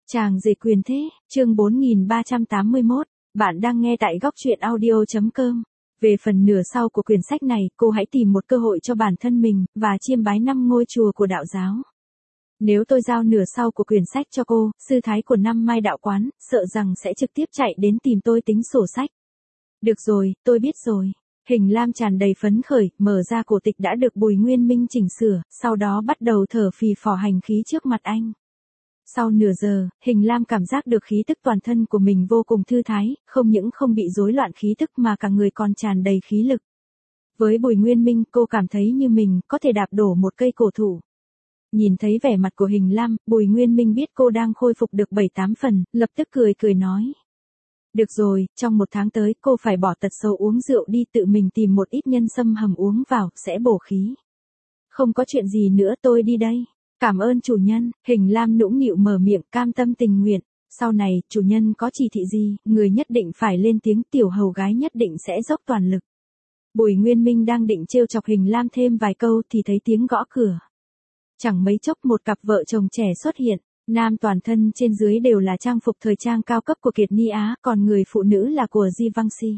Chàng rể quyền thế, chương 4381, bạn đang nghe tại góc truyện audio.com. Về phần nửa sau của quyển sách này, cô hãy tìm một cơ hội cho bản thân mình, và chiêm bái 5 ngôi chùa của đạo giáo. Nếu tôi giao nửa sau của quyển sách cho cô, sư thái của năm Mai đạo quán, sợ rằng sẽ trực tiếp chạy đến tìm tôi tính sổ sách. Được rồi, tôi biết rồi. Hình Lam tràn đầy phấn khởi, mở ra cổ tịch đã được Bùi Nguyên Minh chỉnh sửa, sau đó bắt đầu thở phì phò hành khí trước mặt anh. Sau nửa giờ, Hình Lam cảm giác được khí tức toàn thân của mình vô cùng thư thái, không những không bị rối loạn khí tức mà cả người còn tràn đầy khí lực. Với Bùi Nguyên Minh, cô cảm thấy như mình có thể đạp đổ một cây cổ thụ. Nhìn thấy vẻ mặt của Hình Lam, Bùi Nguyên Minh biết cô đang khôi phục được 7-8 phần, lập tức cười nói. Được rồi, trong 1 tháng tới cô phải bỏ tật xấu uống rượu đi, tự mình tìm một ít nhân sâm hầm uống vào, sẽ bổ khí. Không có chuyện gì nữa, tôi đi đây. Cảm ơn chủ nhân. Hình Lam nũng nịu mở miệng, cam tâm tình nguyện. Sau này, chủ nhân có chỉ thị gì, người nhất định phải lên tiếng, tiểu hầu gái nhất định sẽ dốc toàn lực. Bùi Nguyên Minh đang định trêu chọc Hình Lam thêm vài câu thì thấy tiếng gõ cửa. Chẳng mấy chốc một cặp vợ chồng trẻ xuất hiện. Nam toàn thân trên dưới đều là trang phục thời trang cao cấp của Kiệt Ni Á, còn người phụ nữ là của Givenchy.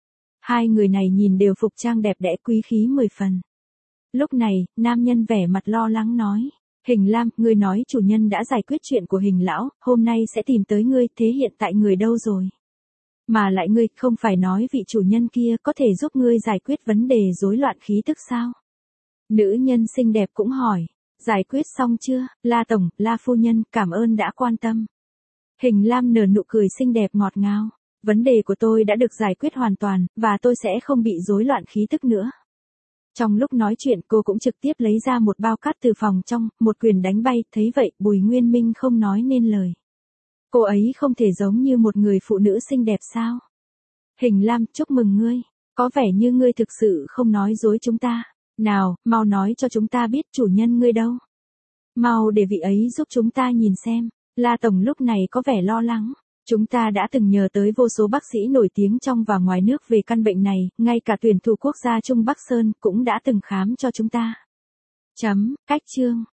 Hai người này nhìn đều phục trang đẹp đẽ quý khí 10 phần. Lúc này, nam nhân vẻ mặt lo lắng nói. Hình Lam, ngươi nói chủ nhân đã giải quyết chuyện của Hình lão, hôm nay sẽ tìm tới ngươi, thế hiện tại người đâu rồi? Mà lại ngươi không phải nói vị chủ nhân kia có thể giúp ngươi giải quyết vấn đề rối loạn khí tức sao? Nữ nhân xinh đẹp cũng hỏi. Giải quyết xong chưa, La Tổng, La Phu Nhân, cảm ơn đã quan tâm. Hình Lam nở nụ cười xinh đẹp ngọt ngào. Vấn đề của tôi đã được giải quyết hoàn toàn, và tôi sẽ không bị rối loạn khí tức nữa. Trong lúc nói chuyện cô cũng trực tiếp lấy ra một bao cát từ phòng trong, một quyền đánh bay, thấy vậy Bùi Nguyên Minh không nói nên lời. Cô ấy không thể giống như một người phụ nữ xinh đẹp sao? Hình Lam, chúc mừng ngươi, có vẻ như ngươi thực sự không nói dối chúng ta. Nào, mau nói cho chúng ta biết chủ nhân ngươi đâu. Mau để vị ấy giúp chúng ta nhìn xem. La Tổng lúc này có vẻ lo lắng. Chúng ta đã từng nhờ tới vô số bác sĩ nổi tiếng trong và ngoài nước về căn bệnh này, ngay cả tuyển thủ quốc gia Trung Bắc Sơn cũng đã từng khám cho chúng ta. Cách chương.